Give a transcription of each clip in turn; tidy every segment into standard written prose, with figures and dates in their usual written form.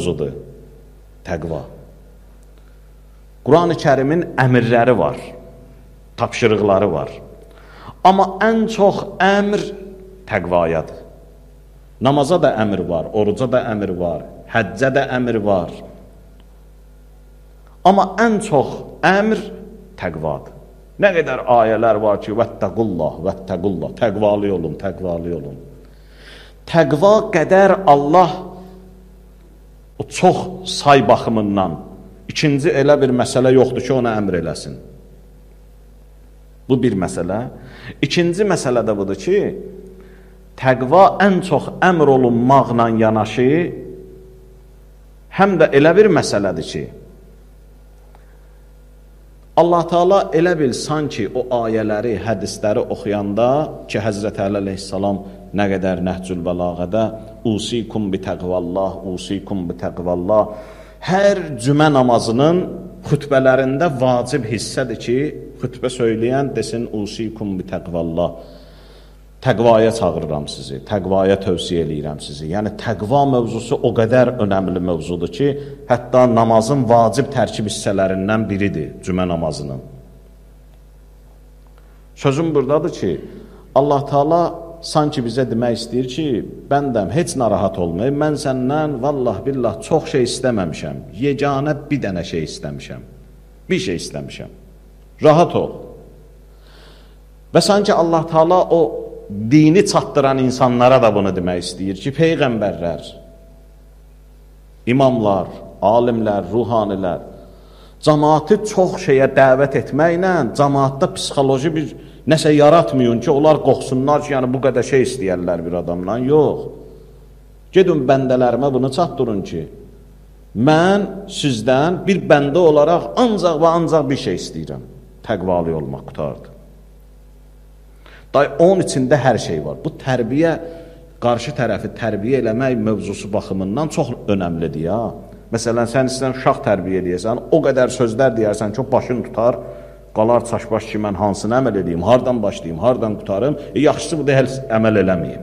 mövzudur təqva. Quran-ı Kərimin əmrləri var, tapşırıqları var. Amma ən çox əmr təqvayadır. Namaza da əmr var, oruca da əmr var, həccə də əmr var. Amma ən çox əmr təqvadır. Nə qədər ayələr var ki, vəttəqullah, vəttəqullah, təqvalı olun, təqvalı olun. Təqva qədər Allah o çox say baxımından ikinci elə bir məsələ yoxdur ki, ona əmr eləsin. Bu bir məsələ. İkinci məsələ də budur ki, təqva ən çox əmr olunmaqla yanaşı, həm də elə bir məsələdir ki, Allah Teala elə bil sanki o ayələri, hədisləri oxuyanda ki, Həzrəti Əli əleyhissalam nə qədər Nəhcül Bəlağədə usikum bi təqvallah, usikum bi təqvallah, hər cümə namazının xütbələrində vacib hissədir ki, xütbə söyləyən desin usikum bi təqvallah. Təqvaya çağırıram sizi, təqvaya tövsiyə eləyirəm sizi. Yəni, təqva mövzusu o qədər önəmli mövzudur ki, hətta namazın vacib tərkib hissələrindən biridir, cümə namazının. Sözüm buradadır ki, Allah Teala sanki bizə demək istəyir ki, bəndəm, heç narahat olmayın, mən səndən, vallah, billah, çox şey istəməmişəm, yeganə bir dənə şey istəmişəm, bir şey istəmişəm, rahat ol. Və sanki Allah Teala o dini çatdıran insanlara da bunu demək istəyir ki, peyğəmbərlər, imamlar, alimlər, ruhanilər, cəmaatı çox şeyə dəvət etməklə cəmaatda psixoloji bir nəsə yaratmayın ki, onlar qorxsunlar ki, yəni bu qədər şey istəyərlər bir adamdan. Yox. Gedin bəndələrimə bunu çatdırın ki, mən sizdən bir bəndə olaraq ancaq və ancaq bir şey istəyirəm. Təqvalı olmaq qutardır. Onun içində hər şey var. Bu tərbiyə, qarşı tərəfi tərbiyə eləmək mövzusu baxımından çox önəmlidir ya. Məsələn, sən istəyən uşaq tərbiyə eləyəsən, o qədər sözlər deyərsən ki, başın tutar, qalar çaşbaş ki, mən hansını əməl edeyim, hardan başlayayım, hardan qutarım, yaxşısı bu da əməl eləməyim.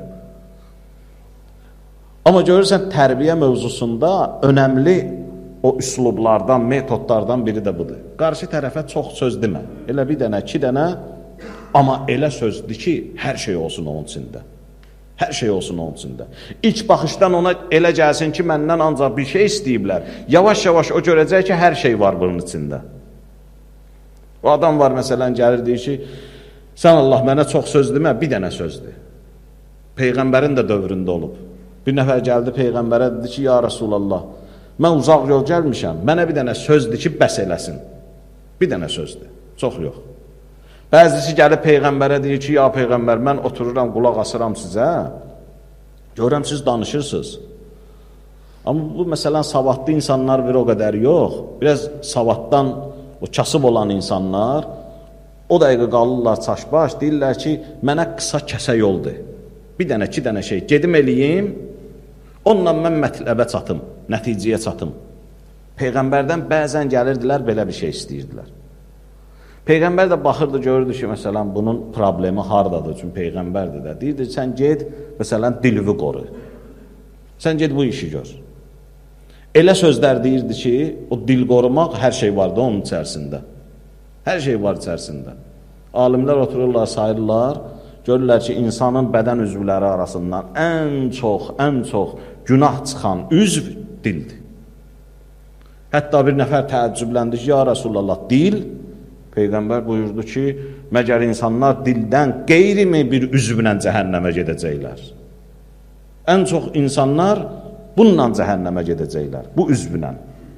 Amma görürsən, tərbiyə mövzusunda önəmli o üslublardan, metodlardan biri də budur. Qarşı tərəfə çox söz demə. Elə bir dənə, iki dənə, amma elə sözdür ki, hər şey olsun onun içində. Hər şey olsun onun içində. İlk baxışdan ona elə gəlsin ki, məndən ancaq bir şey istəyiblər. Yavaş-yavaş o görəcək ki, hər şey var bunun içində. O adam var, məsələn, gəlir, deyir ki, sən Allah mənə çox söz demə, bir dənə sözdür. Peyğəmbərin də dövründə olub. Bir nəfər gəldi Peyğəmbərə, dedi ki, ya Rasulallah, mən uzaq yol gəlmişəm, mənə bir dənə sözdür ki, bəs eləsin. Bir dənə sözdür, çox yox. Bəzisi gəlib Peyğəmbərə deyir ki, ya Peyğəmbər, mən otururam, qulaq asıram sizə, görürəm, siz danışırsınız. Amma bu, məsələn, savadlı insanlar bir o qədər yox, biraz savaddan, o kasıb olan insanlar, o dəqiqə qalırlar çaşbaş, deyirlər ki, mənə qısa kəsə yoldur. Bir dənə, iki dənə şey, gedim eləyim, onunla mən mətləbə çatım, nəticəyə çatım. Peyğəmbərdən bəzən gəlirdilər, belə bir şey istəyirdilər. Peyğəmbər də baxırdı, görürdü ki, məsələn, bunun problemi haradadır, çünki Peyğəmbərdir də. Deyirdi, sən ged, məsələn, dilini qoru. Sən ged bu işi gör. Elə sözlər deyirdi ki, o dil qorumaq hər şey vardı onun içərisində. Hər şey var içərisində. Alimlər otururlar, sayırlar, görürlər ki, insanın bədən üzvləri arasından ən çox günah çıxan üzv dildir. Hətta bir nəfər təəccübləndi ki, ya Rasulallah, dil, Peyğəmbər buyurdu ki, məgər insanlar dildən qeyri-mi bir üzvlə cəhənnəmə gedəcəklər? Ən çox insanlar bununla cəhənnəmə gedəcəklər, bu üzvlə.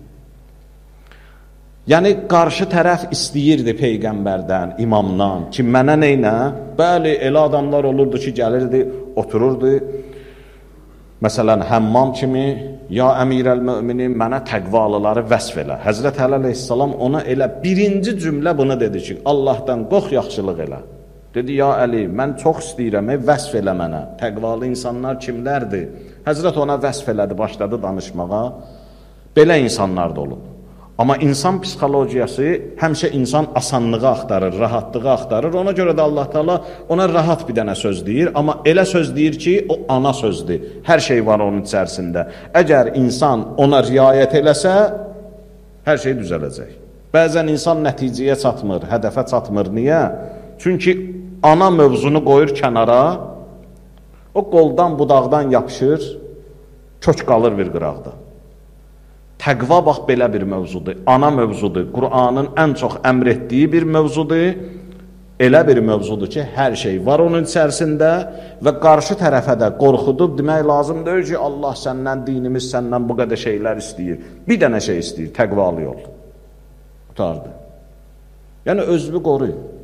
Yəni, qarşı tərəf istəyirdi Peyğəmbərdən, imamdan ki, mənə neynə? Bəli, elə adamlar olurdu ki, gəlirdi, otururdu, məsələn, həmmam kimi, ya əmirəl-müminin, mənə təqvalıları vəsf elə. Həzrət Əli əleyhissalam ona elə birinci cümlə bunu dedi ki, Allahdan qorx, yaxşılıq elə. Dedi, ya Əli, mən çox istəyirəm, vəsf elə mənə. Təqvalı insanlar kimlərdir? Həzrət ona vəsf elədi, başladı danışmağa. Belə insanlar da olub. Amma insan psixologiyası həmişə insan asanlığı axtarır, rahatlığı axtarır. Ona görə də Allah Taala ona rahat bir dənə söz deyir. Amma elə söz deyir ki, o ana sözdür. Hər şey var onun içərisində. Əgər insan ona riayət eləsə, hər şey düzələcək. Bəzən insan nəticəyə çatmır, hədəfə çatmır. Niyə? Çünki ana mövzunu qoyur kənara, o qoldan, budaqdan yapışır, kök qalır bir qıraqda. Təqva bax belə bir mövzudur, ana mövzudur, Qur'anın ən çox əmr etdiyi bir mövzudur, elə bir mövzudur ki, hər şey var onun içərisində və qarşı tərəfə də qorxudub demək lazım deyil ki, Allah səndən, dinimiz səndən bu qədər şeylər istəyir. Bir dənə şey istəyir, təqvalı yol. Qutardı. Yəni özünü qoruyun.